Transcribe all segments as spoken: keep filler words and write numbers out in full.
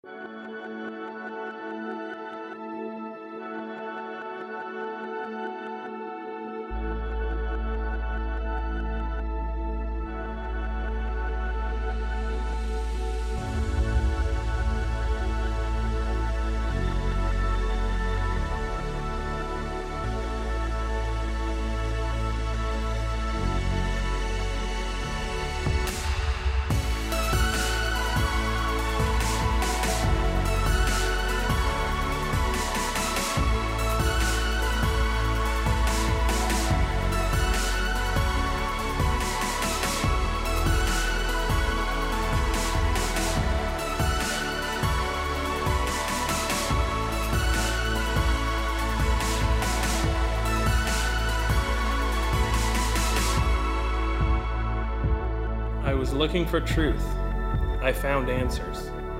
I was looking for truth. I found answers.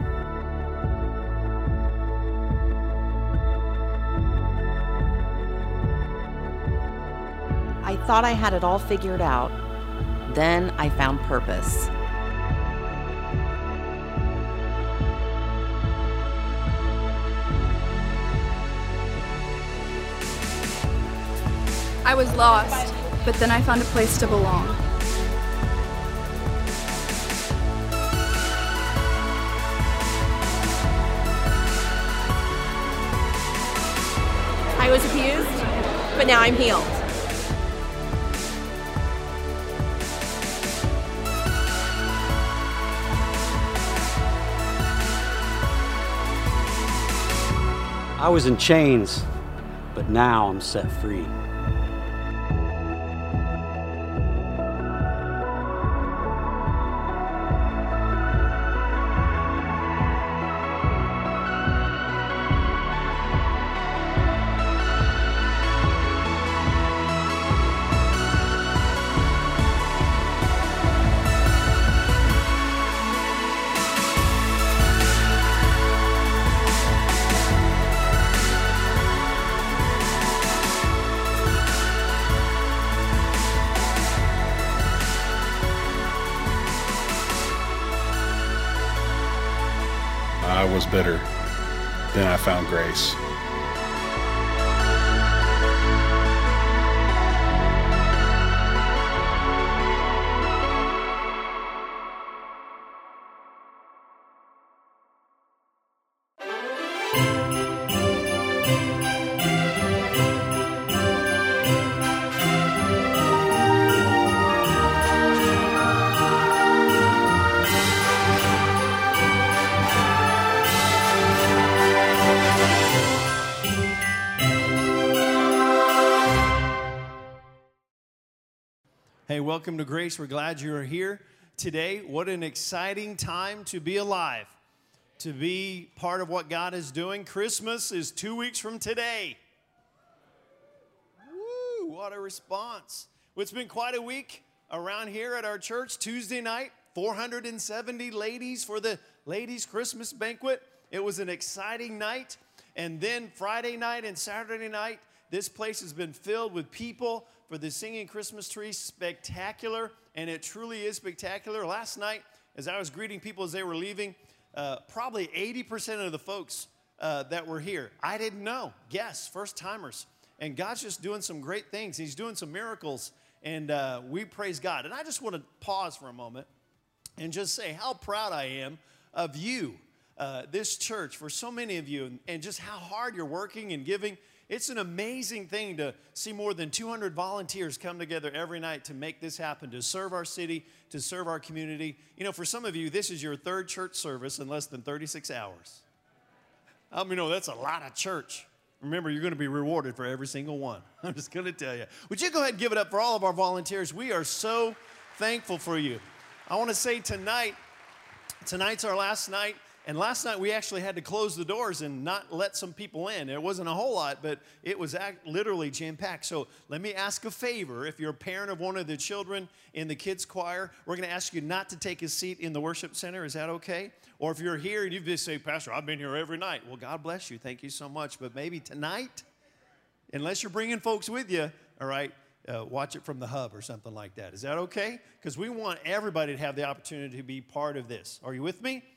I thought I had it all figured out. Then I found purpose. I was lost, but then I found a place to belong. I was abused, but now I'm healed. I was in chains, but now I'm set free. I was bitter. Then I found grace. Hey, welcome to Grace. We're glad you are here today. What an exciting time to be alive, to be part of what God is doing. Christmas is two weeks from today. Woo, what a response. Well, it's been quite a week around here at our church. Tuesday night, four hundred seventy ladies for the ladies' Christmas banquet. It was an exciting night. And then Friday night and Saturday night, this place has been filled with people for the Singing Christmas Tree. Spectacular, and it truly is spectacular. Last night, as I was greeting people as they were leaving, uh, probably eighty percent of the folks uh, that were here, I didn't know. Yes, first-timers. And God's just doing some great things. He's doing some miracles, and uh, we praise God. And I just want to pause for a moment and just say how proud I am of you, uh, this church, for so many of you, and, and just how hard you're working and giving. It's an amazing thing to see more than two hundred volunteers come together every night to make this happen, to serve our city, to serve our community. You know, for some of you, this is your third church service in less than thirty-six hours. I mean, no, that's a lot of church. Remember, you're going to be rewarded for every single one. I'm just going to tell you. Would you go ahead and give it up for all of our volunteers? We are so thankful for you. I want to say tonight, tonight's our last night. And last night, we actually had to close the doors and not let some people in. It wasn't a whole lot, but it was act- literally jam-packed. So let me ask a favor. If you're a parent of one of the children in the kids' choir, we're going to ask you not to take a seat in the worship center. Is that okay? Or if you're here and you just say, Pastor, I've been here every night. Well, God bless you. Thank you so much. But maybe tonight, unless you're bringing folks with you, all right, uh, watch it from the hub or something like that. Is that okay? Because we want everybody to have the opportunity to be part of this. Are you with me?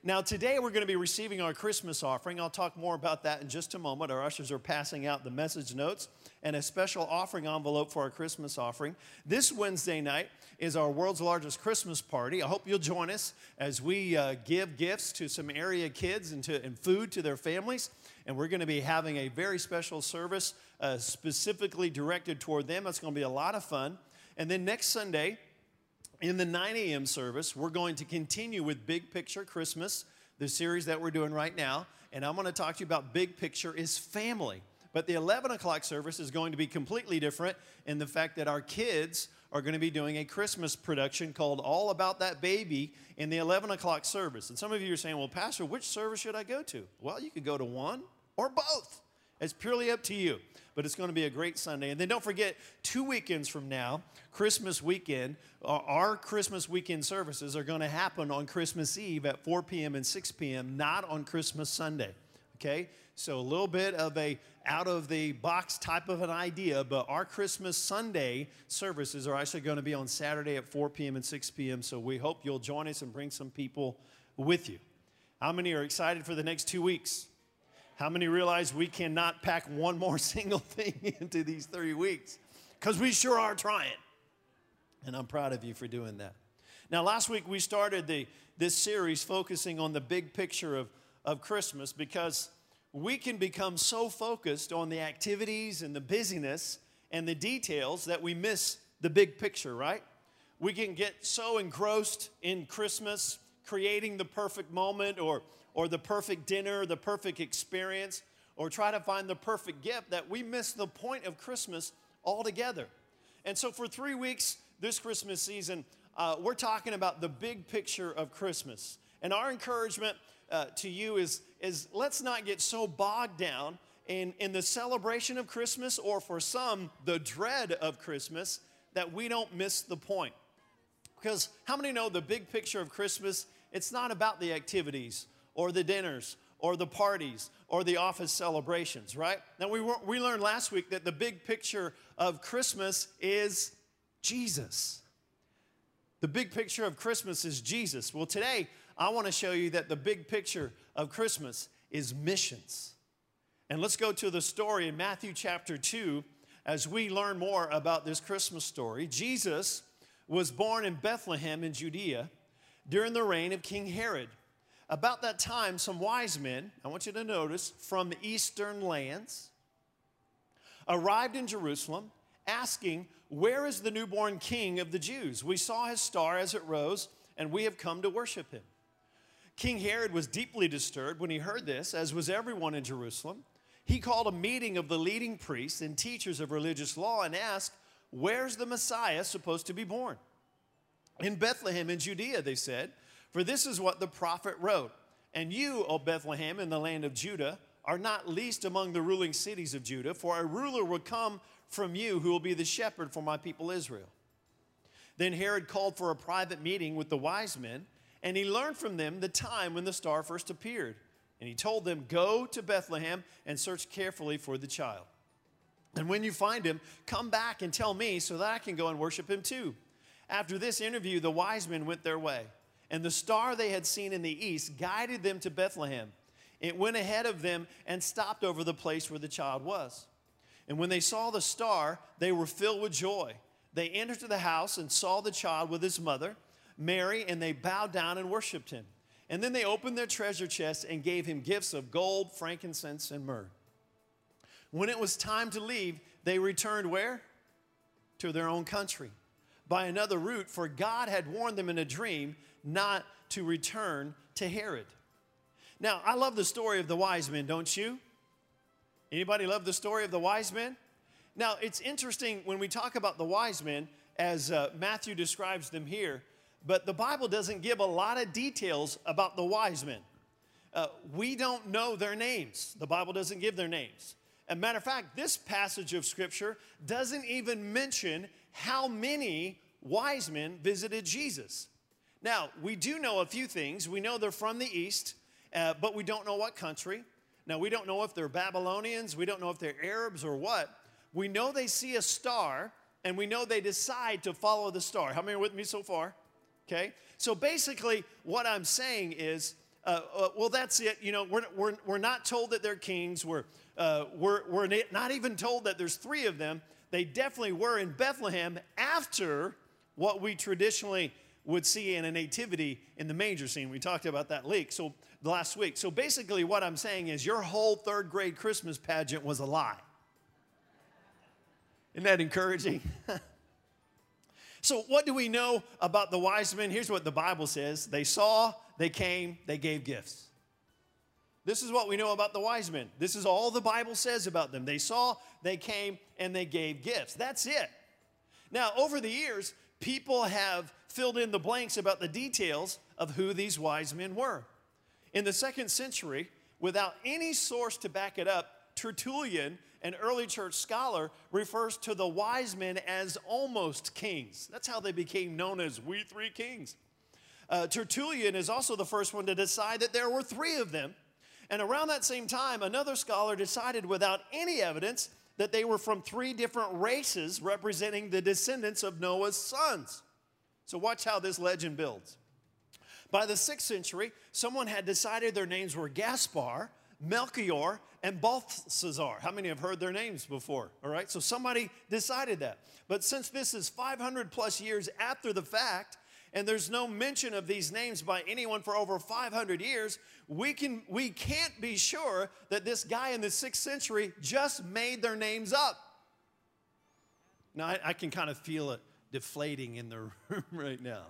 Now, today we're going to be receiving our Christmas offering. I'll talk more about that in just a moment. Our ushers are passing out the message notes and a special offering envelope for our Christmas offering. This Wednesday night is our world's largest Christmas party. I hope you'll join us as we uh, give gifts to some area kids and, to, and food to their families. And we're going to be having a very special service uh, specifically directed toward them. It's going to be a lot of fun. And then next Sunday, in the nine a.m. service, we're going to continue with Big Picture Christmas, the series that we're doing right now. And I'm going to talk to you about Big Picture is family. But the eleven o'clock service is going to be completely different in the fact that our kids are going to be doing a Christmas production called All About That Baby in the eleven o'clock service. And some of you are saying, well, Pastor, which service should I go to? Well, you could go to one or both. It's purely up to you. But it's going to be a great Sunday. And then don't forget, two weekends from now, Christmas weekend, our Christmas weekend services are going to happen on Christmas Eve at four p.m. and six p.m., not on Christmas Sunday. Okay? So a little bit of a out-of-the-box type of an idea, but our Christmas Sunday services are actually going to be on Saturday at four p.m. and six p.m., so we hope you'll join us and bring some people with you. How many are excited for the next two weeks? How many realize we cannot pack one more single thing into these three weeks? Because we sure are trying. And I'm proud of you for doing that. Now, last week we started the, this series focusing on the big picture of, of Christmas because we can become so focused on the activities and the busyness and the details that we miss the big picture, right? We can get so engrossed in Christmas, creating the perfect moment or or the perfect dinner, the perfect experience, or try to find the perfect gift that we miss the point of Christmas altogether. And so for three weeks this Christmas season, uh, we're talking about the big picture of Christmas. And our encouragement uh, to you is, is let's not get so bogged down in, in the celebration of Christmas, or for some, the dread of Christmas, that we don't miss the point. Because how many know the big picture of Christmas, it's not about the activities, or the dinners, or the parties, or the office celebrations, right? Now, we, were, we learned last week that the big picture of Christmas is Jesus. The big picture of Christmas is Jesus. Well, today, I want to show you that the big picture of Christmas is missions. And let's go to the story in Matthew chapter two as we learn more about this Christmas story. Jesus was born in Bethlehem in Judea during the reign of King Herod. About that time, some wise men, I want you to notice, from the eastern lands, arrived in Jerusalem asking, where is the newborn king of the Jews? We saw his star as it rose, and we have come to worship him. King Herod was deeply disturbed when he heard this, as was everyone in Jerusalem. He called a meeting of the leading priests and teachers of religious law and asked, where's the Messiah supposed to be born? In Bethlehem in Judea, they said. For this is what the prophet wrote. And you, O Bethlehem, in the land of Judah, are not least among the ruling cities of Judah, for a ruler will come from you who will be the shepherd for my people Israel. Then Herod called for a private meeting with the wise men, and he learned from them the time when the star first appeared. And he told them, go to Bethlehem and search carefully for the child. And when you find him, come back and tell me so that I can go and worship him too. After this interview, the wise men went their way. And the star they had seen in the east guided them to Bethlehem. It went ahead of them and stopped over the place where the child was. And when they saw the star, they were filled with joy. They entered the house and saw the child with his mother, Mary, and they bowed down and worshiped him. And then they opened their treasure chests and gave him gifts of gold, frankincense, and myrrh. When it was time to leave, they returned where? To their own country, by another route, for God had warned them in a dream not to return to Herod. Now, I love the story of the wise men, don't you? Anybody love the story of the wise men? Now, it's interesting when we talk about the wise men, as uh, Matthew describes them here, but the Bible doesn't give a lot of details about the wise men. Uh, we don't know their names. The Bible doesn't give their names. As a matter of fact, this passage of Scripture doesn't even mention how many wise men visited Jesus. Now, we do know a few things. We know they're from the east, uh, but we don't know what country. Now, we don't know if they're Babylonians. We don't know if they're Arabs or what. We know they see a star, and we know they decide to follow the star. How many are with me so far? Okay? So basically, what I'm saying is uh, uh, well, that's it. You know, we're, we're, we're not told that they're kings. We're, uh, we're, we're not even told that there's three of them. They definitely were in Bethlehem after what we traditionally would see in a nativity in the manger scene. We talked about that leak so last week. So basically what I'm saying is your whole third grade Christmas pageant was a lie. Isn't that encouraging? So what do we know about the wise men? Here's what the Bible says. They saw, they came, they gave gifts. This is what we know about the wise men. This is all the Bible says about them. They saw, they came, and they gave gifts. That's it. Now, over the years, people have filled in the blanks about the details of who these wise men were. In the second century, without any source to back it up, Tertullian, an early church scholar, refers to the wise men as almost kings. That's how they became known as we three kings. Uh, Tertullian is also the first one to decide that there were three of them. And around that same time, another scholar decided without any evidence that they were from three different races representing the descendants of Noah's sons. So watch how this legend builds. By the sixth century, someone had decided their names were Gaspar, Melchior, and Balthazar. How many have heard their names before? All right, so somebody decided that. But since this is five hundred plus years after the fact, and there's no mention of these names by anyone for over five hundred years, we, can, we can't be sure that this guy in the sixth century just made their names up. Now, I, I can kind of feel it deflating in the room right now.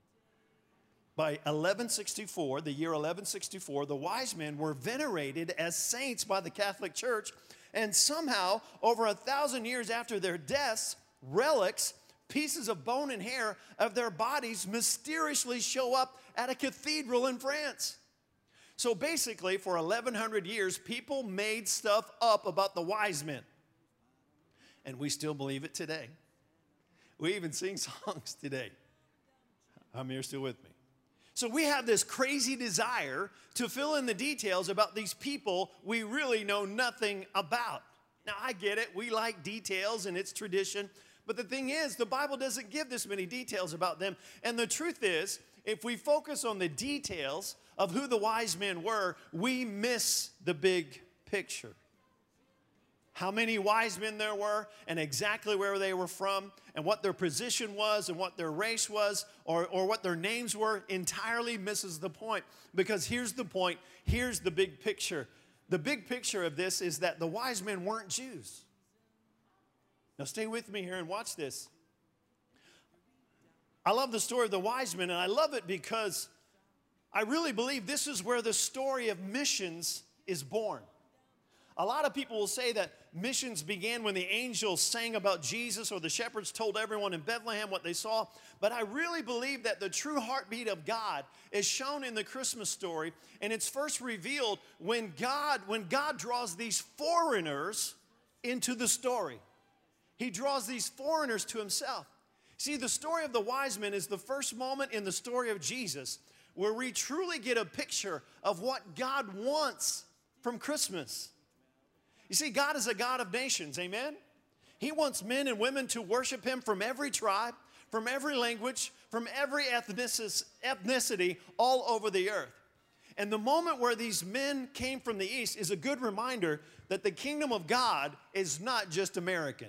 By eleven sixty-four, the year eleven sixty-four, the wise men were venerated as saints by the Catholic Church, and somehow, over a thousand years after their deaths, relics, pieces of bone and hair of their bodies mysteriously show up at a cathedral in France. So basically, for eleven hundred years, people made stuff up about the wise men. And we still believe it today. We even sing songs today. How many are still with me? So we have this crazy desire to fill in the details about these people we really know nothing about. Now, I get it. We like details and it's tradition. But the thing is, the Bible doesn't give this many details about them. And the truth is, if we focus on the details of who the wise men were, we miss the big picture. How many wise men there were, and exactly where they were from, and what their position was, and what their race was, or, or what their names were, entirely misses the point. Because here's the point, here's the big picture. The big picture of this is that the wise men weren't Jews. Now stay with me here and watch this. I love the story of the wise men, and I love it because I really believe this is where the story of missions is born. A lot of people will say that missions began when the angels sang about Jesus or the shepherds told everyone in Bethlehem what they saw. But I really believe that the true heartbeat of God is shown in the Christmas story. And it's first revealed when God, when God draws these foreigners into the story. He draws these foreigners to himself. See, the story of the wise men is the first moment in the story of Jesus where we truly get a picture of what God wants from Christmas. You see, God is a God of nations, amen? He wants men and women to worship him from every tribe, from every language, from every ethnicity all over the earth. And the moment where these men came from the east is a good reminder that the kingdom of God is not just American.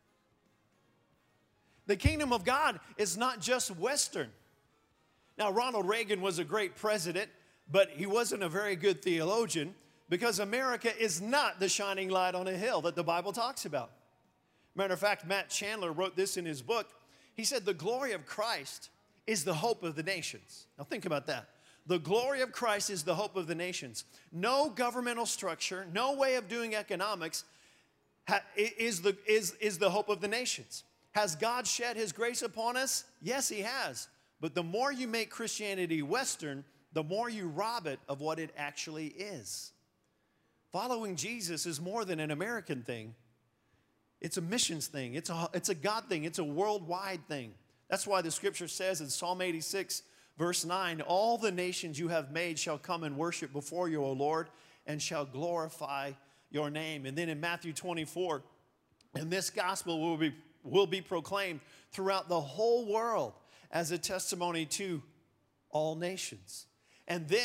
The kingdom of God is not just Western. Now, Ronald Reagan was a great president, but he wasn't a very good theologian. Because America is not the shining light on a hill that the Bible talks about. Matter of fact, Matt Chandler wrote this in his book. He said, the glory of Christ is the hope of the nations. Now think about that. The glory of Christ is the hope of the nations. No governmental structure, no way of doing economics is the, is, is the hope of the nations. Has God shed his grace upon us? Yes, he has. But the more you make Christianity Western, the more you rob it of what it actually is. Following Jesus is more than an American thing. It's a missions thing. It's a, it's a God thing. It's a worldwide thing. That's why the scripture says in Psalm eighty-six, verse nine, all the nations you have made shall come and worship before you, O Lord, and shall glorify your name. And then in Matthew twenty-four, and this gospel will be, will be proclaimed throughout the whole world as a testimony to all nations. And then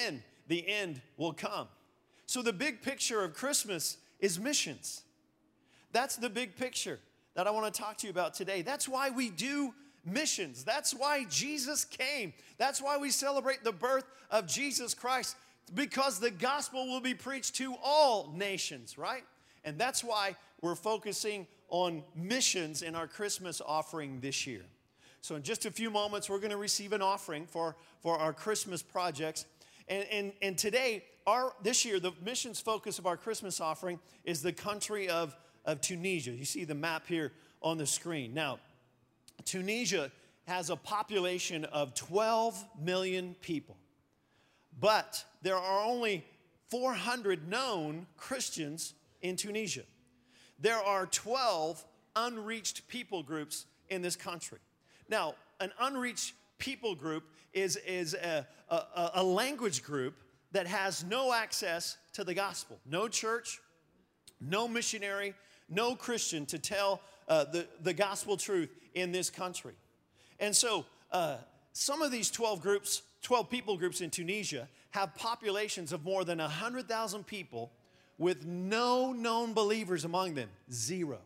the end will come. So the big picture of Christmas is missions. That's the big picture that I want to talk to you about today. That's why we do missions. That's why Jesus came. That's why we celebrate the birth of Jesus Christ, because the gospel will be preached to all nations, right? And that's why we're focusing on missions in our Christmas offering this year. So in just a few moments, we're going to receive an offering for, for our Christmas projects. And, and, and today, our this year, the missions focus of our Christmas offering is the country of, of Tunisia. You see the map here on the screen. Now, Tunisia has a population of twelve million people. But there are only four hundred known Christians in Tunisia. There are twelve unreached people groups in this country. Now, an unreached people group is, is a, a, a language group that has no access to the gospel. No church, no missionary, no Christian to tell uh, the, the gospel truth in this country. And so uh, some of these twelve groups, twelve people groups in Tunisia have populations of more than one hundred thousand people with no known believers among them, zero.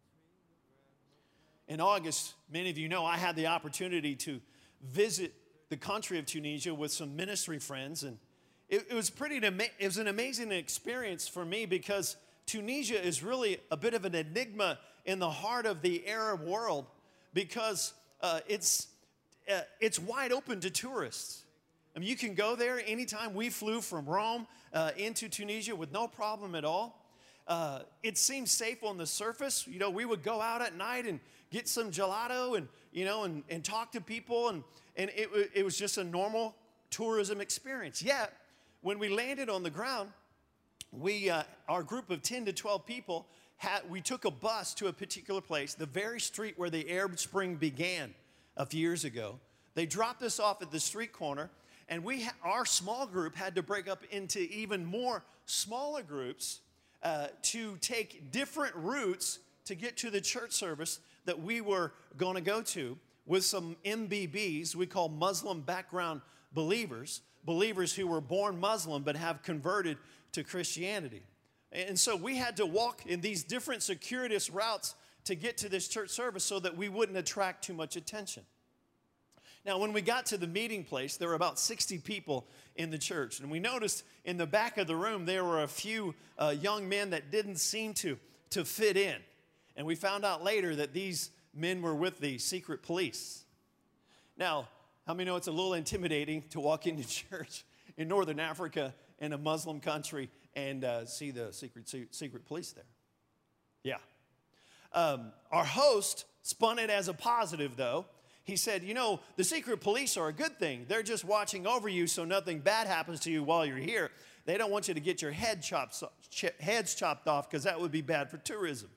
In August, many of you know, I had the opportunity to visit the country of Tunisia with some ministry friends, and it, it was pretty. It was an amazing experience for me because Tunisia is really a bit of an enigma in the heart of the Arab world because uh, it's uh, it's wide open to tourists. I mean, you can go there anytime. We flew from Rome uh, into Tunisia with no problem at all. Uh, it seems safe on the surface. You know, we would go out at night and get some gelato and, you know, and, and talk to people. And, and it, it was just a normal tourism experience. Yet, when we landed on the ground, we, uh, our group of ten to twelve people, had, we took a bus to a particular place, the very street where the Arab Spring began a few years ago. They dropped us off at the street corner, and we, ha- our small group had to break up into even more smaller groups uh, to take different routes to get to the church service that we were going to go to with some M B Bs, we call Muslim background believers, believers who were born Muslim but have converted to Christianity. And so we had to walk in these different circuitous routes to get to this church service so that we wouldn't attract too much attention. Now, when we got to the meeting place, there were about sixty people in the church. And we noticed in the back of the room, there were a few uh, young men that didn't seem to, to fit in. And we found out later that these men were with the secret police. Now, how many know it's a little intimidating to walk into church in Northern Africa in a Muslim country and uh, see the secret, secret police there? Yeah. Um, our host spun it as a positive, though. He said, you know, the secret police are a good thing. They're just watching over you so nothing bad happens to you while you're here. They don't want you to get your head chopped, heads chopped off because that would be bad for tourism.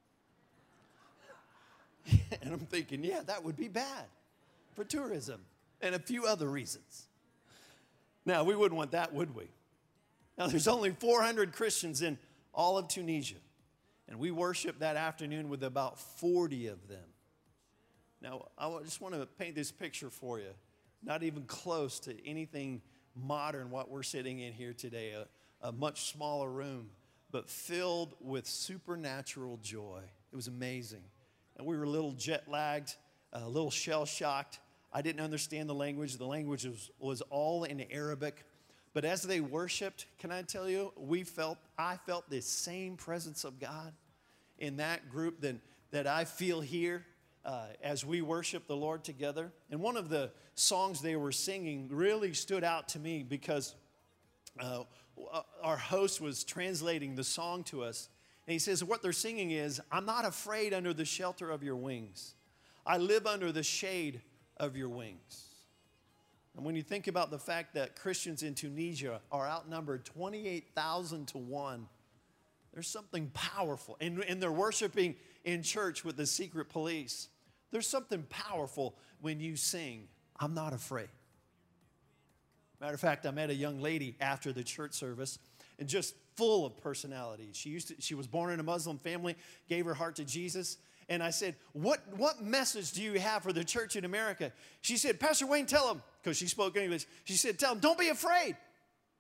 And I'm thinking, yeah, that would be bad for tourism and a few other reasons. Now, we wouldn't want that, would we? Now, there's only four hundred Christians in all of Tunisia, and we worshiped that afternoon with about forty of them. Now, I just want to paint this picture for you. Not even close to anything modern, what we're sitting in here today, a, a much smaller room, but filled with supernatural joy. It was amazing. And we were a little jet-lagged, a little shell-shocked. I didn't understand the language. The language was, was all in Arabic. But as they worshiped, can I tell you, we felt, I felt the same presence of God in that group that, that I feel here uh, as we worship the Lord together. And one of the songs they were singing really stood out to me because uh, our host was translating the song to us. And he says, what they're singing is, I'm not afraid under the shelter of your wings. I live under the shade of your wings. And when you think about the fact that Christians in Tunisia are outnumbered twenty-eight thousand to one, there's something powerful. And, and they're worshiping in church with the secret police. There's something powerful when you sing, I'm not afraid. Matter of fact, I met a young lady after the church service, and just full of personality. She used to, she was born in a Muslim family, gave her heart to Jesus. And I said, what, what message do you have for the church in America? She said, Pastor Wayne, tell them, because she spoke English. She said, tell them, don't be afraid.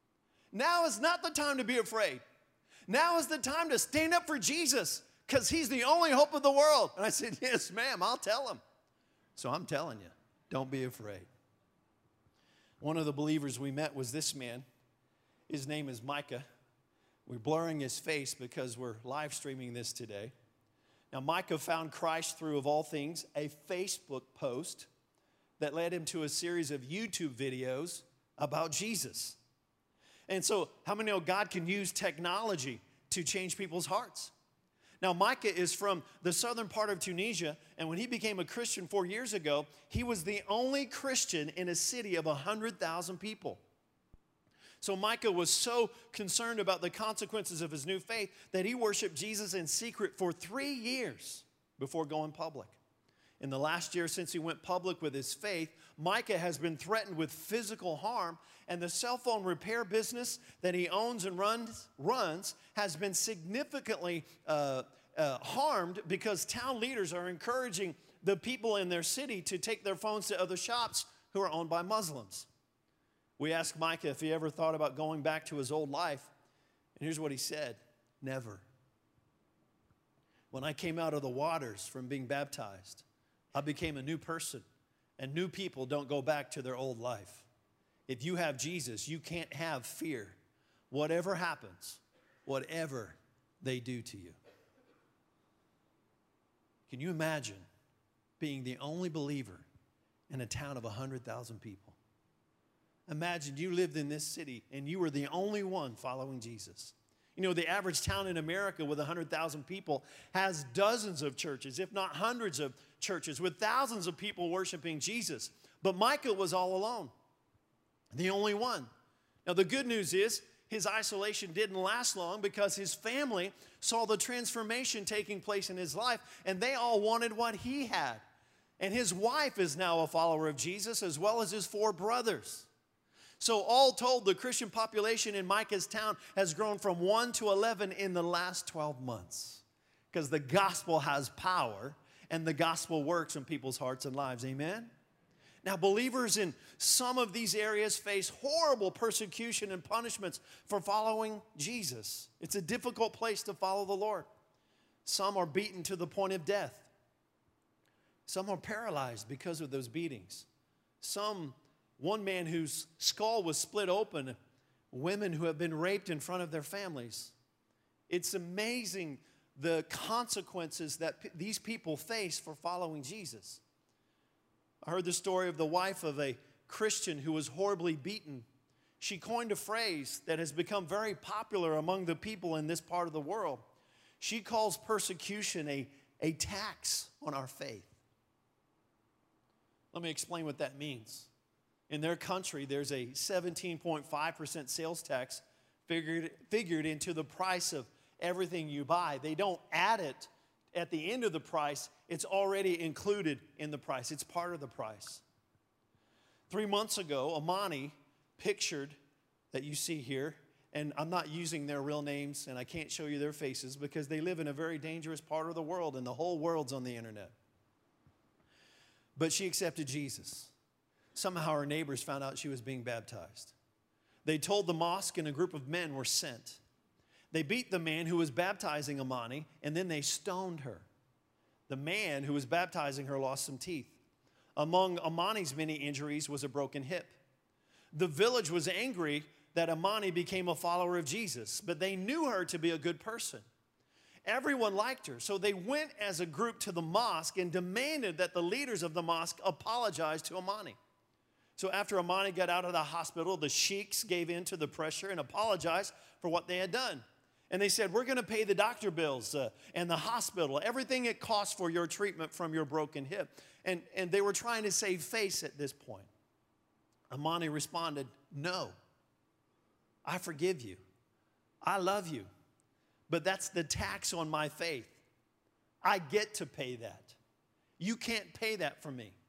Now is not the time to be afraid. Now is the time to stand up for Jesus because he's the only hope of the world. And I said, yes, ma'am, I'll tell him. So I'm telling you, don't be afraid. One of the believers we met was this man. His name is Micah. We're blurring his face because we're live streaming this today. Now, Micah found Christ through, of all things, a Facebook post that led him to a series of YouTube videos about Jesus. And so, how many know God can use technology to change people's hearts? Now, Micah is from the southern part of Tunisia, and when he became a Christian four years ago, he was the only Christian in a city of one hundred thousand people. So Micah was so concerned about the consequences of his new faith that he worshiped Jesus in secret for three years before going public. In the last year since he went public with his faith, Micah has been threatened with physical harm, and the cell phone repair business that he owns and runs, runs has been significantly uh, uh, harmed because town leaders are encouraging the people in their city to take their phones to other shops who are owned by Muslims. We asked Micah if he ever thought about going back to his old life, and here's what he said: never. When I came out of the waters from being baptized, I became a new person, and new people don't go back to their old life. If you have Jesus, you can't have fear. Whatever happens, whatever they do to you. Can you imagine being the only believer in a town of one hundred thousand people? Imagine you lived in this city and you were the only one following Jesus. You know, the average town in America with one hundred thousand people has dozens of churches, if not hundreds of churches, with thousands of people worshiping Jesus. But Micah was all alone, the only one. Now, the good news is his isolation didn't last long because his family saw the transformation taking place in his life, and they all wanted what he had. And his wife is now a follower of Jesus, as well as his four brothers. So all told, the Christian population in Micah's town has grown from one to eleven in the last twelve months. Because the gospel has power, and the gospel works in people's hearts and lives. Amen? Now, believers in some of these areas face horrible persecution and punishments for following Jesus. It's a difficult place to follow the Lord. Some are beaten to the point of death. Some are paralyzed because of those beatings. Some One man whose skull was split open, women who have been raped in front of their families. It's amazing the consequences that p- these people face for following Jesus. I heard the story of the wife of a Christian who was horribly beaten. She coined a phrase that has become very popular among the people in this part of the world. She calls persecution a, a tax on our faith. Let me explain what that means. In their country, there's a seventeen point five percent sales tax figured, figured into the price of everything you buy. They don't add it at the end of the price. It's already included in the price. It's part of the price. Three months ago, Amani, pictured that you see here, and I'm not using their real names, and I can't show you their faces because they live in a very dangerous part of the world, and the whole world's on the internet. But she accepted Jesus. Somehow her neighbors found out she was being baptized. They told the mosque, and a group of men were sent. They beat the man who was baptizing Amani, and then they stoned her. The man who was baptizing her lost some teeth. Among Amani's many injuries was a broken hip. The village was angry that Amani became a follower of Jesus, but they knew her to be a good person. Everyone liked her, so they went as a group to the mosque and demanded that the leaders of the mosque apologize to Amani. So after Amani got out of the hospital, the sheiks gave in to the pressure and apologized for what they had done. And they said, we're going to pay the doctor bills uh, and the hospital, everything it costs for your treatment from your broken hip. And, and they were trying to save face at this point. Amani responded, no, I forgive you. I love you. But that's the tax on my faith. I get to pay that. You can't pay that for me.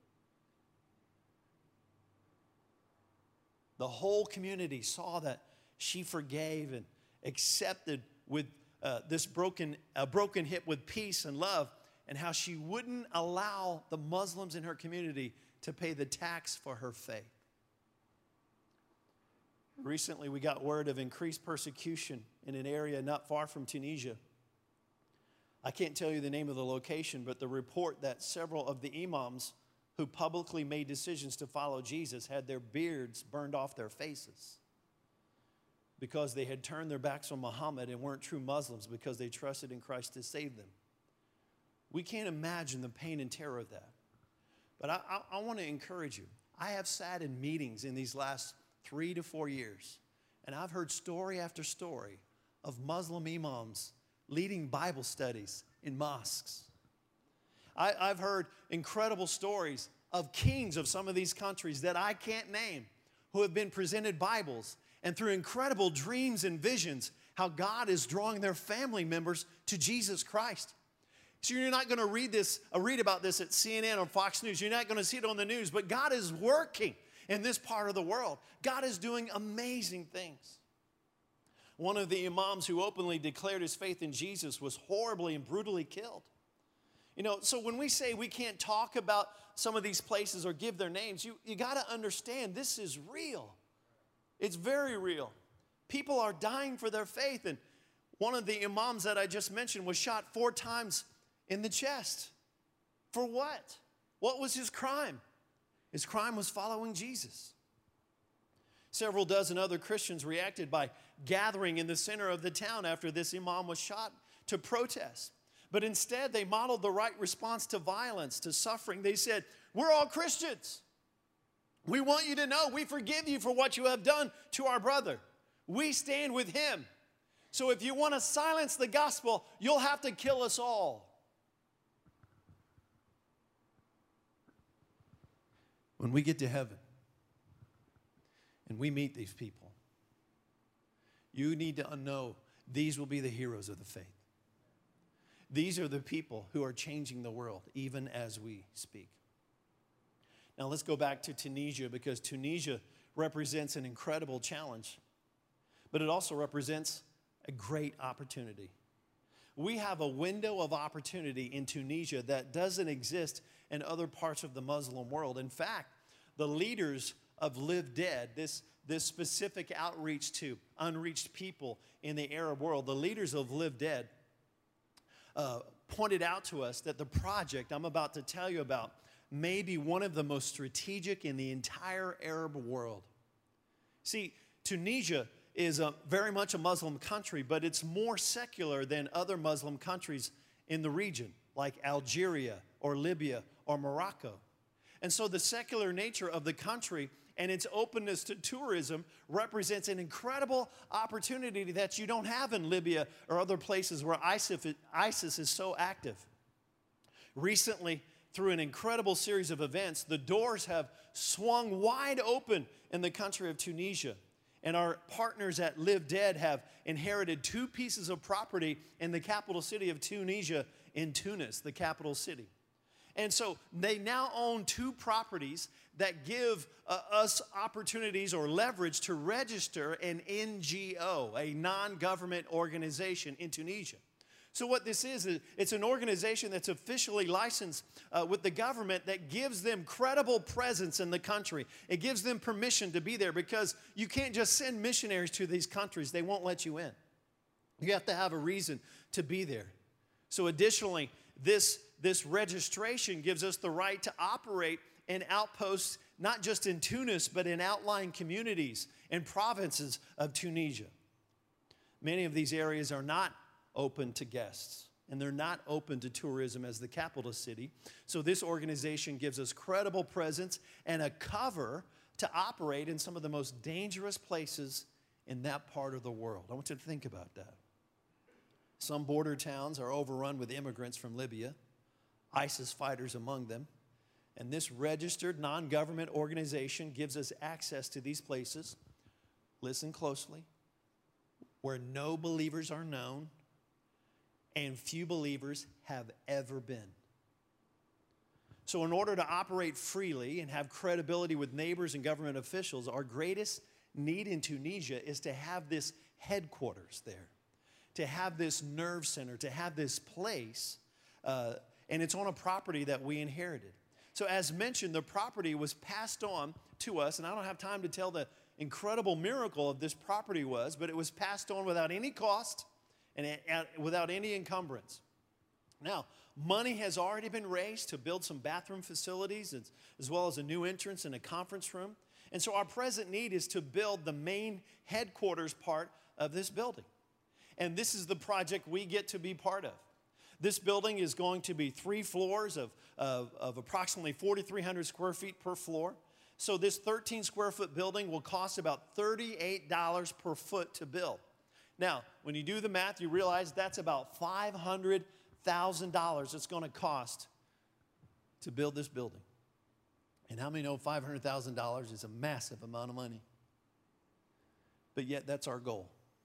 The whole community saw that she forgave and accepted with uh, this broken, uh, broken hip with peace and love, and how she wouldn't allow the Muslims in her community to pay the tax for her faith. Recently, we got word of increased persecution in an area not far from Tunisia. I can't tell you the name of the location, but the report that several of the imams who publicly made decisions to follow Jesus had their beards burned off their faces because they had turned their backs on Muhammad and weren't true Muslims because they trusted in Christ to save them. We can't imagine the pain and terror of that. But I, I, I want to encourage you. I have sat in meetings in these last three to four years, and I've heard story after story of Muslim imams leading Bible studies in mosques. I, I've heard incredible stories of kings of some of these countries that I can't name who have been presented Bibles, and through incredible dreams and visions, how God is drawing their family members to Jesus Christ. So you're not going to read this, uh, read about this at C N N or Fox News. You're not going to see it on the news, but God is working in this part of the world. God is doing amazing things. One of the imams who openly declared his faith in Jesus was horribly and brutally killed. You know, so when we say we can't talk about some of these places or give their names, you, you got to understand this is real. It's very real. People are dying for their faith. And one of the imams that I just mentioned was shot four times in the chest. For what? What was his crime? His crime was following Jesus. Several dozen other Christians reacted by gathering in the center of the town after this imam was shot to protest. But instead, they modeled the right response to violence, to suffering. They said, "We're all Christians. We want you to know we forgive you for what you have done to our brother. We stand with him. So if you want to silence the gospel, you'll have to kill us all." When we get to heaven and we meet these people, you need to know these will be the heroes of the faith. These are the people who are changing the world, even as we speak. Now let's go back to Tunisia, because Tunisia represents an incredible challenge, but it also represents a great opportunity. We have a window of opportunity in Tunisia that doesn't exist in other parts of the Muslim world. In fact, the leaders of Live Dead, this, this specific outreach to unreached people in the Arab world, the leaders of Live Dead uh, pointed out to us that the project I'm about to tell you about may be one of the most strategic in the entire Arab world. See, Tunisia is a, very much a Muslim country, but it's more secular than other Muslim countries in the region, like Algeria or Libya or Morocco. And so the secular nature of the country and its openness to tourism represents an incredible opportunity that you don't have in Libya or other places where ISIS is so active. Recently, through an incredible series of events, the doors have swung wide open in the country of Tunisia. And our partners at Live Dead have inherited two pieces of property in the capital city of Tunisia, in Tunis, the capital city. And so they now own two properties that give uh, us opportunities or leverage to register an N G O, a non-government organization in Tunisia. So what this is, is it's an organization that's officially licensed uh, with the government that gives them credible presence in the country. It gives them permission to be there, because you can't just send missionaries to these countries. They won't let you in. You have to have a reason to be there. So additionally, this, this registration gives us the right to operate in outposts, not just in Tunis, but in outlying communities and provinces of Tunisia. Many of these areas are not open to guests, and they're not open to tourism as the capital city. So this organization gives us credible presence and a cover to operate in some of the most dangerous places in that part of the world. I want you to think about that. Some border towns are overrun with immigrants from Libya, ISIS fighters among them, and this registered non-government organization gives us access to these places, listen closely, where no believers are known and few believers have ever been. So in order to operate freely and have credibility with neighbors and government officials, our greatest need in Tunisia is to have this headquarters there, to have this nerve center, to have this place, uh, and it's on a property that we inherited. So as mentioned, the property was passed on to us, and I don't have time to tell the incredible miracle of this property was, but it was passed on without any cost and it, uh, without any encumbrance. Now, money has already been raised to build some bathroom facilities as, as well as a new entrance and a conference room. And so our present need is to build the main headquarters part of this building. And this is the project we get to be part of. This building is going to be three floors of, of, of approximately forty-three hundred square feet per floor. So this thirteen square foot building will cost about thirty-eight dollars per foot to build. Now, when you do the math, you realize that's about five hundred thousand dollars it's going to cost to build this building. And how many know five hundred thousand dollars is a massive amount of money? But yet that's our goal.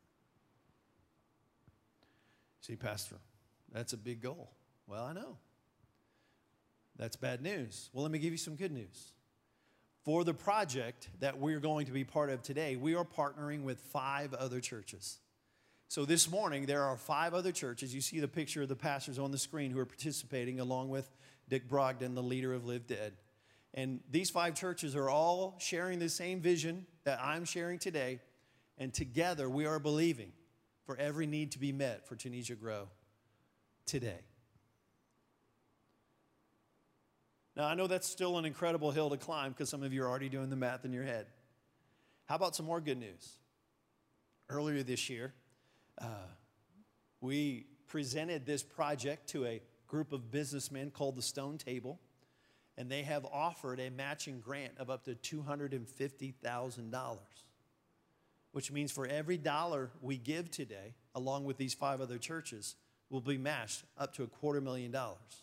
See, Pastor, that's a big goal. Well, I know. That's bad news. Well, let me give you some good news. For the project that we're going to be part of today, we are partnering with five other churches. So this morning, there are five other churches. You see the picture of the pastors on the screen who are participating along with Dick Brogdon, the leader of Live Dead. And these five churches are all sharing the same vision that I'm sharing today. And together, we are believing for every need to be met for Tunisia Grow today. Now, I know that's still an incredible hill to climb because some of you are already doing the math in your head. How about some more good news? Earlier this year, uh, we presented this project to a group of businessmen called the Stone Table, and they have offered a matching grant of up to two hundred fifty thousand dollars, which means for every dollar we give today, along with these five other churches, will be matched up to a quarter million dollars.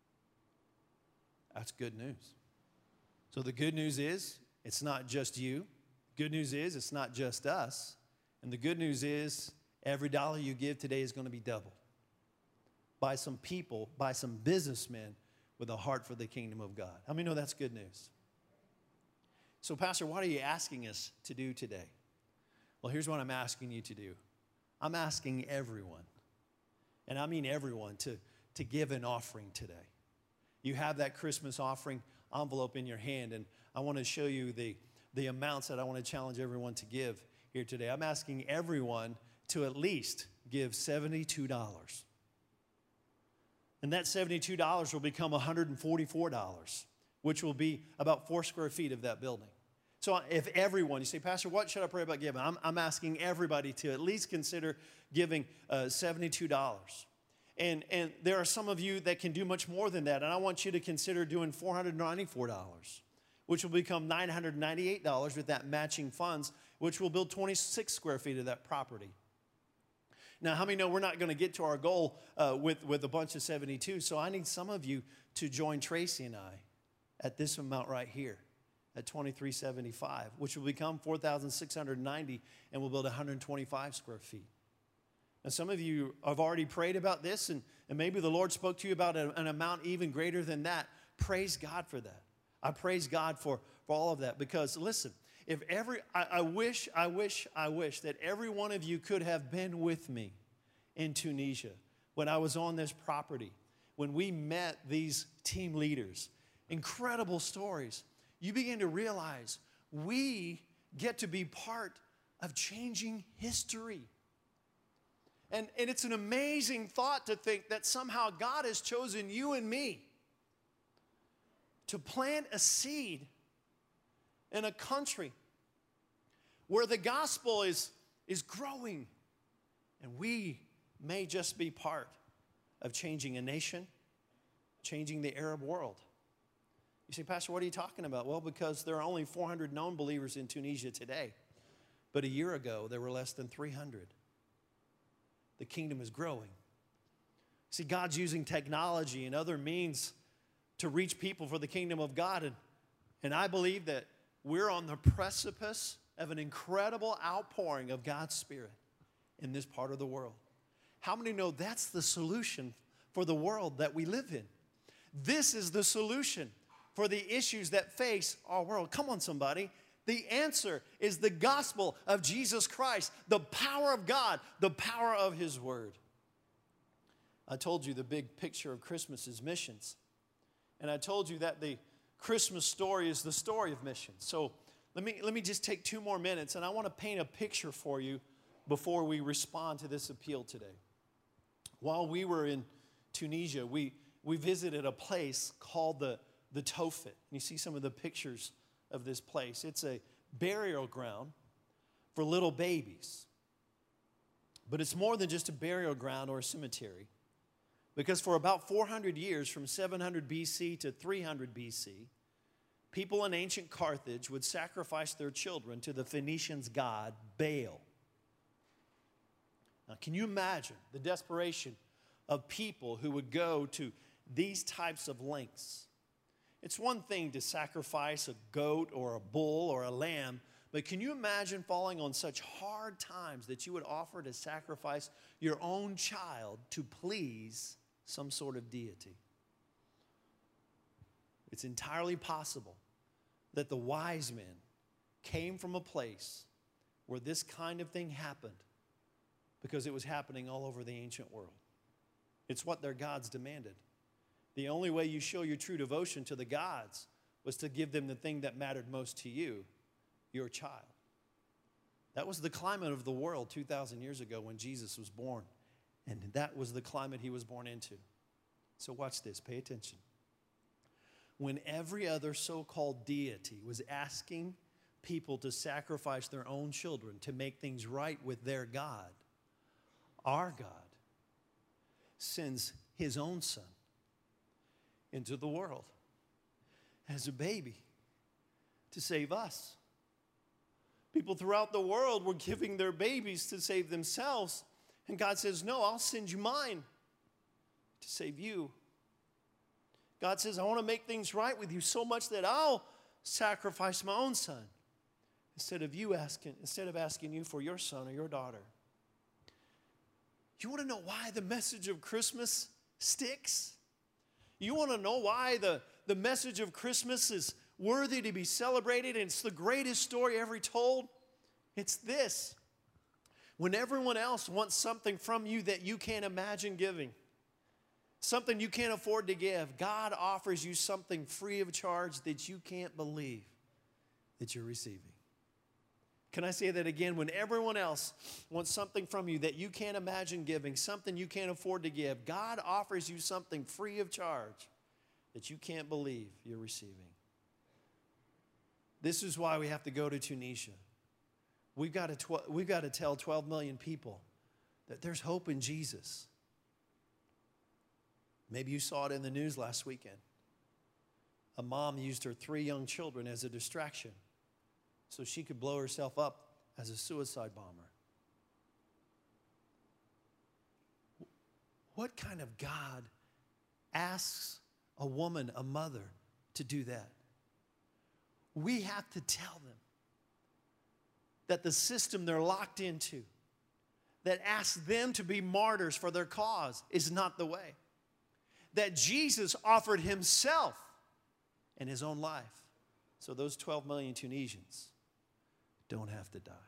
That's good news. So the good news is, it's not just you. Good news is, it's not just us. And the good news is, every dollar you give today is going to be doubled by some people, by some businessmen with a heart for the kingdom of God. How many know that's good news? So, Pastor, what are you asking us to do today? Well, here's what I'm asking you to do. I'm asking everyone, and I mean everyone, to, to give an offering today. You have that Christmas offering envelope in your hand, and I want to show you the, the amounts that I want to challenge everyone to give here today. I'm asking everyone to at least give seventy-two dollars. And that seventy-two dollars will become one hundred forty-four dollars, which will be about four square feet of that building. So if everyone, you say, Pastor, what should I pray about giving? I'm, I'm asking everybody to at least consider giving uh, seventy-two dollars. And, and there are some of you that can do much more than that. And I want you to consider doing four hundred ninety-four dollars, which will become nine hundred ninety-eight dollars with that matching funds, which will build twenty-six square feet of that property. Now, how many know we're not going to get to our goal uh, with, with a bunch of seventy-two? So I need some of you to join Tracy and I at this amount right here at twenty-three seventy-five, which will become four thousand six hundred ninety and will build one hundred twenty-five square feet. And some of you have already prayed about this, and, and maybe the Lord spoke to you about a, an amount even greater than that. Praise God for that. I praise God for, for all of that, because listen, if every, I, I wish, I wish, I wish that every one of you could have been with me in Tunisia when I was on this property, when we met these team leaders. Incredible stories. You begin to realize we get to be part of changing history. And, and it's an amazing thought to think that somehow God has chosen you and me to plant a seed in a country where the gospel is, is growing. And we may just be part of changing a nation, changing the Arab world. You say, Pastor, what are you talking about? Well, because there are only four hundred known believers in Tunisia today. But a year ago, there were less than three hundred. The kingdom is growing. See, God's using technology and other means to reach people for the kingdom of God. And, and I believe that we're on the precipice of an incredible outpouring of God's Spirit in this part of the world. How many know that's the solution for the world that we live in? This is the solution for the issues that face our world. Come on, somebody. The answer is the gospel of Jesus Christ, the power of God, the power of His Word. I told you the big picture of Christmas is missions. And I told you that the Christmas story is the story of missions. So Let me, let me just take two more minutes, and I want to paint a picture for you before we respond to this appeal today. While we were in Tunisia, we, we visited a place called the, the Tofit. You see some of the pictures of this place. It's a burial ground for little babies. But it's more than just a burial ground or a cemetery, because for about four hundred years, from seven hundred B C to three hundred B C, people in ancient Carthage would sacrifice their children to the Phoenicians' god, Baal. Now, can you imagine the desperation of people who would go to these types of lengths? It's one thing to sacrifice a goat or a bull or a lamb, but can you imagine falling on such hard times that you would offer to sacrifice your own child to please some sort of deity? It's entirely possible that the wise men came from a place where this kind of thing happened because it was happening all over the ancient world. It's what their gods demanded. The only way you show your true devotion to the gods was to give them the thing that mattered most to you, your child. That was the climate of the world two thousand years ago when Jesus was born. And that was the climate he was born into. So watch this, pay attention. When every other so-called deity was asking people to sacrifice their own children to make things right with their God, our God sends his own son into the world as a baby to save us. People throughout the world were giving their babies to save themselves, and God says, no, I'll send you mine to save you. God says, I want to make things right with you so much that I'll sacrifice my own son instead of you asking, instead of asking you for your son or your daughter. You want to know why the message of Christmas sticks? You want to know why the, the message of Christmas is worthy to be celebrated and it's the greatest story ever told? It's this. When everyone else wants something from you that you can't imagine giving, something you can't afford to give, God offers you something free of charge that you can't believe that you're receiving. Can I say that again? When everyone else wants something from you that you can't imagine giving, something you can't afford to give, God offers you something free of charge that you can't believe you're receiving. This is why we have to go to Tunisia. We've got to, tw- we've got to tell twelve million people that there's hope in Jesus. Maybe you saw it in the news last weekend. A mom used her three young children as a distraction so she could blow herself up as a suicide bomber. What kind of God asks a woman, a mother, to do that? We have to tell them that the system they're locked into, that asks them to be martyrs for their cause, is not the way. That Jesus offered himself and his own life so those twelve million Tunisians don't have to die.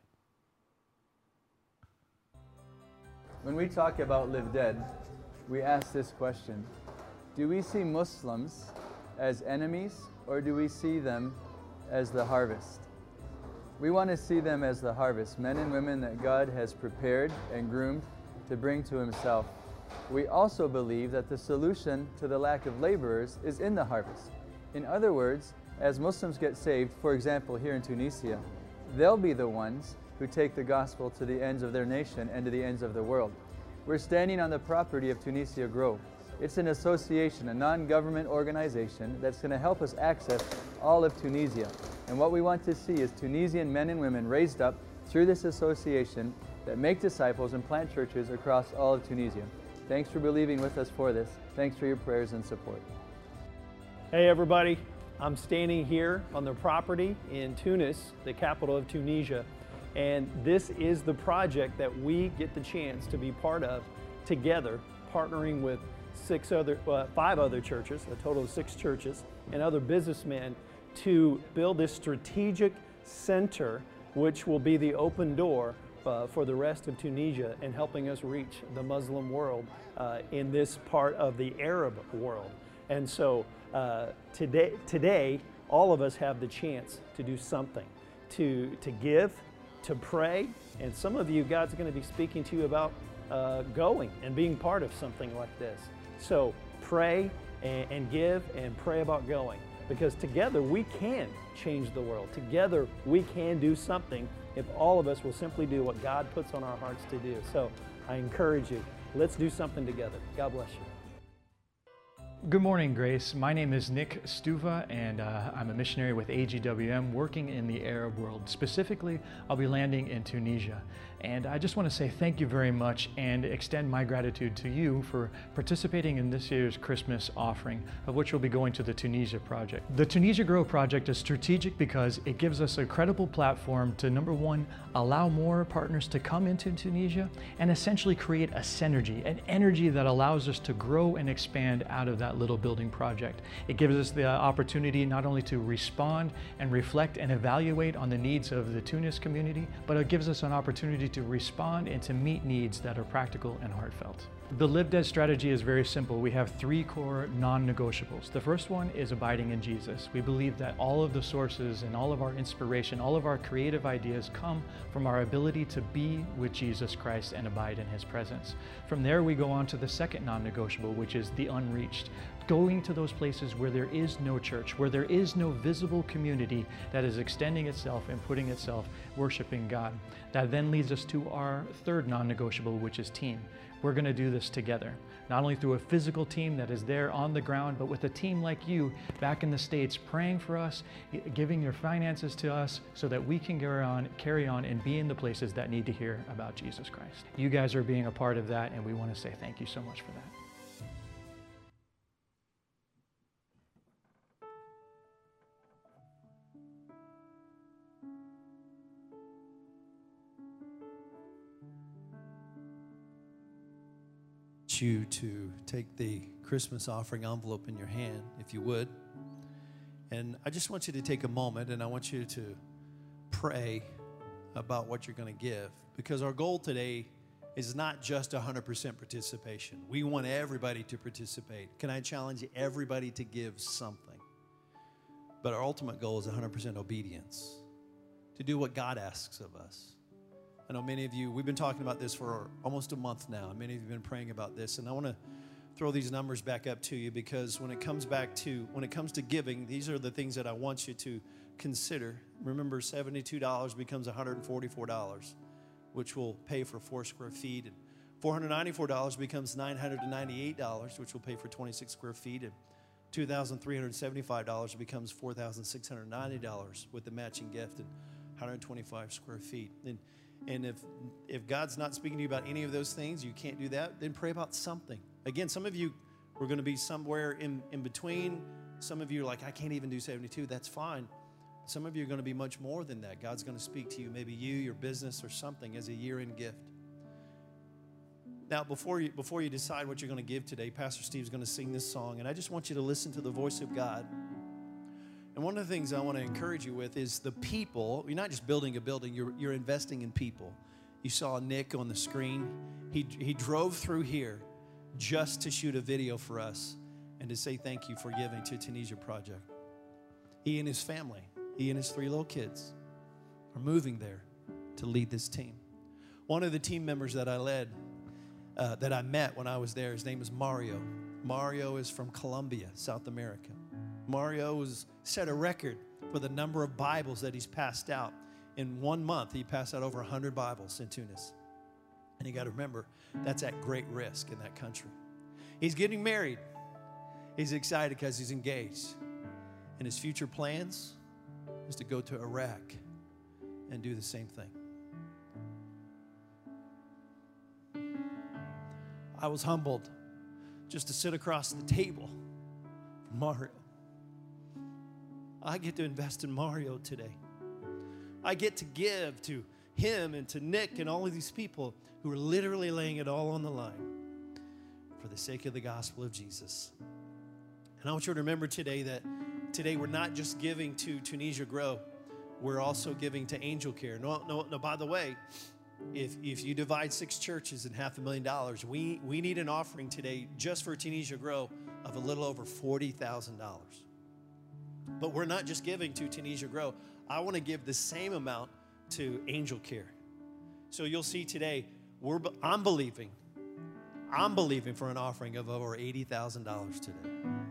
When we talk about Live Dead, we ask this question: do we see Muslims as enemies, or do we see them as the harvest? We want to see them as the harvest, men and women that God has prepared and groomed to bring to himself. We also believe that the solution to the lack of laborers is in the harvest. In other words, as Muslims get saved, for example, here in Tunisia, they'll be the ones who take the gospel to the ends of their nation and to the ends of the world. We're standing on the property of Tunisia Grove. It's an association, a non-government organization that's going to help us access all of Tunisia. And what we want to see is Tunisian men and women raised up through this association that make disciples and plant churches across all of Tunisia. Thanks for believing with us for this. Thanks for your prayers and support. Hey everybody, I'm standing here on the property in Tunis, the capital of Tunisia, and this is the project that we get the chance to be part of together, partnering with six other, uh, five other churches, a total of six churches, and other businessmen to build this strategic center, which will be the open door uh, for the rest of Tunisia and helping us reach the Muslim world uh, in this part of the Arab world. And so uh, today, today, all of us have the chance to do something. to, to give, to pray, and some of you, God's going to be speaking to you about uh, going and being part of something like this. So pray and, and give and pray about going, because together we can change the world. Together we can do something if all of us will simply do what God puts on our hearts to do. So I encourage you, let's do something together. God bless you. Good morning, Grace. My name is Nick Stuva, and uh, I'm a missionary with A G W M working in the Arab world. Specifically, I'll be landing in Tunisia. And I just want to say thank you very much and extend my gratitude to you for participating in this year's Christmas offering, of which will be going to the Tunisia Project. The Tunisia Grow Project is strategic because it gives us a credible platform to, number one, allow more partners to come into Tunisia and essentially create a synergy, an energy that allows us to grow and expand out of that little building project. It gives us the opportunity not only to respond and reflect and evaluate on the needs of the Tunis community, but it gives us an opportunity to respond and to meet needs that are practical and heartfelt. The Live Dead strategy is very simple. We have three core non-negotiables. The first one is abiding in Jesus. We believe that all of the sources and all of our inspiration, all of our creative ideas come from our ability to be with Jesus Christ and abide in His presence. From there, we go on to the second non-negotiable, which is the unreached. Going to those places where there is no church, where there is no visible community that is extending itself and putting itself worshiping God. That then leads us to our third non-negotiable, which is team. We're going to do this together, not only through a physical team that is there on the ground, but with a team like you back in the States praying for us, giving your finances to us so that we can carry on, carry on and be in the places that need to hear about Jesus Christ. You guys are being a part of that, and we want to say thank you so much for that. You to take the Christmas offering envelope in your hand, if you would. And I just want you to take a moment and I want you to pray about what you're going to give, because our goal today is not just one hundred percent participation. We want everybody to participate. Can I challenge everybody to give something? But our ultimate goal is one hundred percent obedience, to do what God asks of us. I know many of you, we've been talking about this for almost a month now, and many of you have been praying about this, and I want to throw these numbers back up to you, because when it comes back to, when it comes to giving, these are the things that I want you to consider. Remember, seventy-two dollars becomes one hundred forty-four dollars, which will pay for four square feet, and four hundred ninety-four dollars becomes nine hundred ninety-eight dollars, which will pay for twenty-six square feet, and two thousand three hundred seventy-five dollars becomes four thousand six hundred ninety dollars with the matching gift, and one hundred twenty-five square feet. And And if if God's not speaking to you about any of those things, you can't do that, then pray about something. Again, some of you are going to be somewhere in, in between. Some of you are like, I can't even do seventy-two. That's fine. Some of you are going to be much more than that. God's going to speak to you, maybe you, your business, or something as a year-end gift. Now, before you, before you decide what you're going to give today, Pastor Steve's going to sing this song, and I just want you to listen to the voice of God. And one of the things I want to encourage you with is the people. You're not just building a building, you're, you're investing in people. You saw Nick on the screen. He, he drove through here just to shoot a video for us and to say thank you for giving to Tunisia Project. He and his family, he and his three little kids are moving there to lead this team. One of the team members that I led, uh, that I met when I was there, his name is Mario. Mario is from Colombia, South America. Mario has set a record for the number of Bibles that he's passed out. In one month, he passed out over one hundred Bibles in Tunis. And you got to remember, that's at great risk in that country. He's getting married. He's excited because he's engaged. And his future plans is to go to Iraq and do the same thing. I was humbled just to sit across the table from Mario. I get to invest in Mario today. I get to give to him and to Nick and all of these people who are literally laying it all on the line for the sake of the gospel of Jesus. And I want you to remember today that today we're not just giving to Tunisia Grow, we're also giving to Angel Care. No, no, no, by the way, if, if you divide six churches in half a million dollars, we, we need an offering today just for Tunisia Grow of a little over forty thousand dollars. But we're not just giving to Tunisia Grow. I want to give the same amount to Angel Care. So you'll see today, we're, I'm believing, I'm believing for an offering of over eighty thousand dollars today.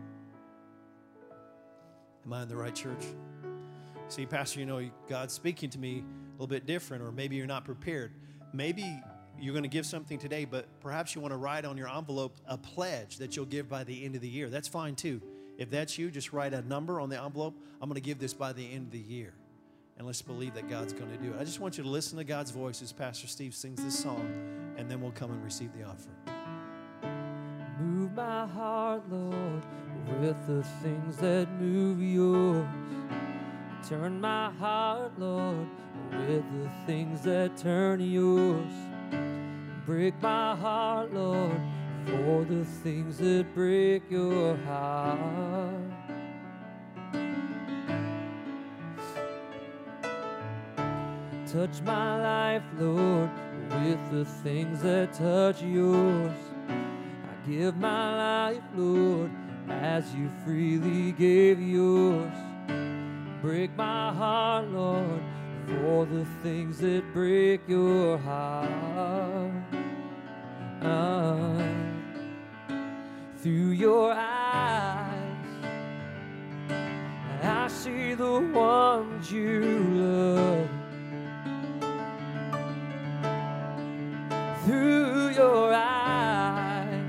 Am I in the right church? See, Pastor, you know, God's speaking to me a little bit different, or maybe you're not prepared. Maybe you're going to give something today, but perhaps you want to write on your envelope a pledge that you'll give by the end of the year. That's fine too. If that's you, just write a number on the envelope. I'm going to give this by the end of the year. And let's believe that God's going to do it. I just want you to listen to God's voice as Pastor Steve sings this song, and then we'll come and receive the offering. Move my heart, Lord, with the things that move yours. Turn my heart, Lord, with the things that turn yours. Break my heart, Lord, for the things that break your heart. Touch my life, Lord, with the things that touch yours. I give my life, Lord, as you freely gave yours. Break my heart, Lord, for the things that break your heart. Ah, through your eyes, I see the ones you love. Through your eyes,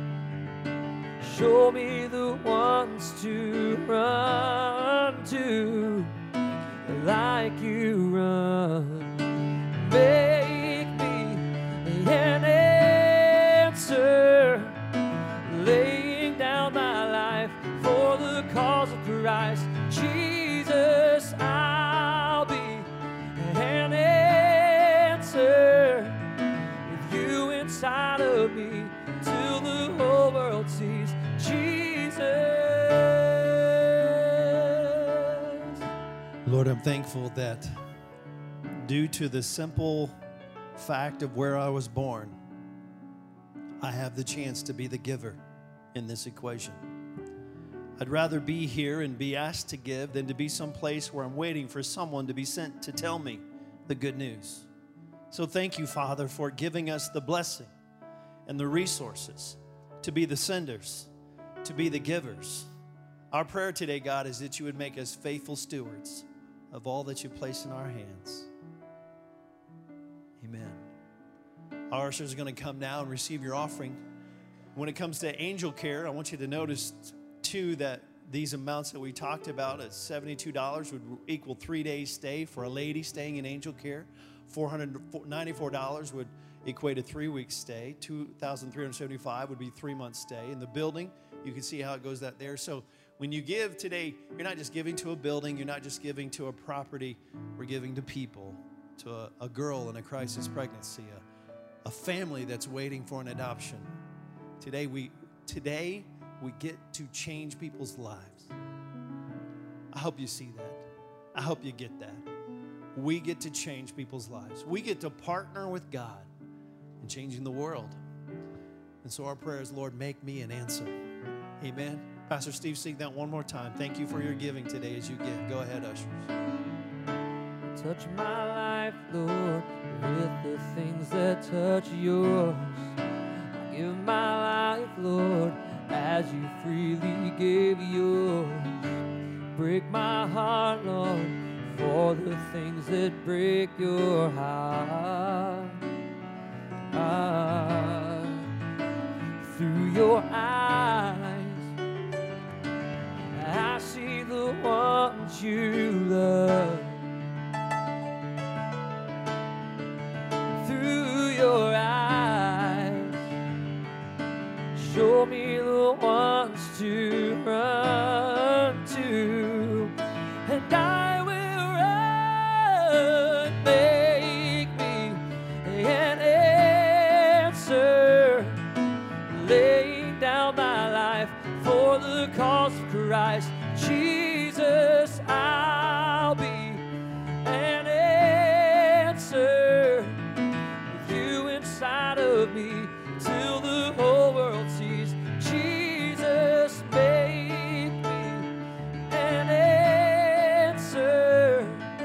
show me the ones to run to, like you run. Make me an answer, laying down my life for the cause of Christ. Jesus, I'll be an answer, inside of me, till the whole world sees Jesus. Lord, I'm thankful that due to the simple fact of where I was born, I have the chance to be the giver in this equation. I'd rather be here and be asked to give than to be someplace where I'm waiting for someone to be sent to tell me the good news. So thank you, Father, for giving us the blessing and the resources to be the senders, to be the givers. Our prayer today, God, is that you would make us faithful stewards of all that you place in our hands. Amen. Our ushers are going to come now and receive your offering. When it comes to Angel Care, I want you to notice, too, that these amounts that we talked about at seventy-two dollars would equal three days stay for a lady staying in Angel Care. four hundred ninety-four dollars would equate a three-week stay. two thousand three hundred seventy-five dollars would be three months stay. In the building, you can see how it goes that there. So when you give today, you're not just giving to a building. You're not just giving to a property. We're giving to people, to a, a girl in a crisis pregnancy, a, a family that's waiting for an adoption. Today we, today we get to change people's lives. I hope you see that. I hope you get that. We get to change people's lives. We get to partner with God in changing the world. And so our prayer is, Lord, make me an answer. Amen. Pastor Steve, sing that one more time. Thank you for your giving today as you give. Go ahead, ushers. Touch my life, Lord, with the things that touch yours. I give my life, Lord, as you freely gave yours. Break my heart, Lord, for the things that break your heart. Ah, through your eyes, I see the ones you love. Through your eyes, show me the ones to run to, and I will run. Make me an answer, laying down my life for the cause of Christ. Jesus, I'll be an answer, with you inside of me till the whole world sees. Jesus, make me an answer,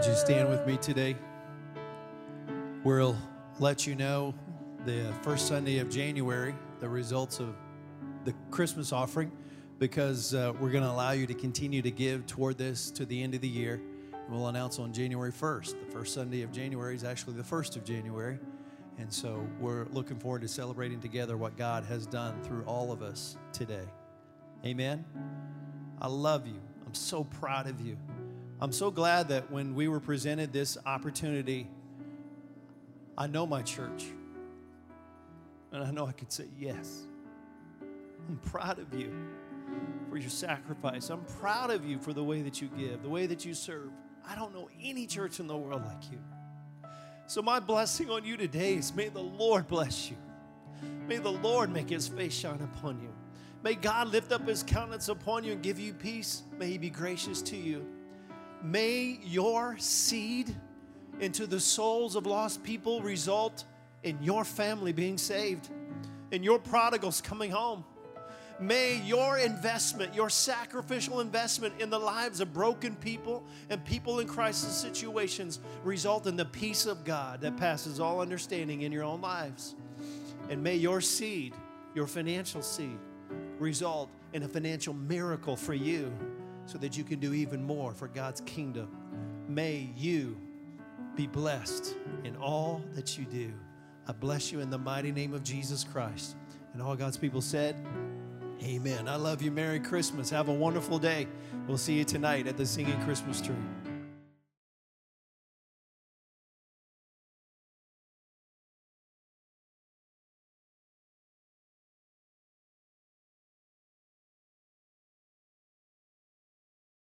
you stand with me today? We'll let you know the first Sunday of January, the results of the Christmas offering, because uh, we're going to allow you to continue to give toward this to the end of the year. We'll announce on January first. The first Sunday of January is actually the first of January. And so we're looking forward to celebrating together what God has done through all of us today. Amen. I love you. I'm so proud of you. I'm so glad that when we were presented this opportunity, I know my church. And I know I could say yes. I'm proud of you for your sacrifice. I'm proud of you for the way that you give, the way that you serve. I don't know any church in the world like you. So my blessing on you today is may the Lord bless you. May the Lord make his face shine upon you. May God lift up his countenance upon you and give you peace. May he be gracious to you. May your seed into the souls of lost people result in your family being saved, in your prodigals coming home. May your investment, your sacrificial investment in the lives of broken people and people in crisis situations result in the peace of God that passes all understanding in your own lives. And may your seed, your financial seed, result in a financial miracle for you so that you can do even more for God's kingdom. May you be blessed in all that you do. I bless you in the mighty name of Jesus Christ. And all God's people said, amen. I love you. Merry Christmas. Have a wonderful day. We'll see you tonight at the Singing Christmas Tree.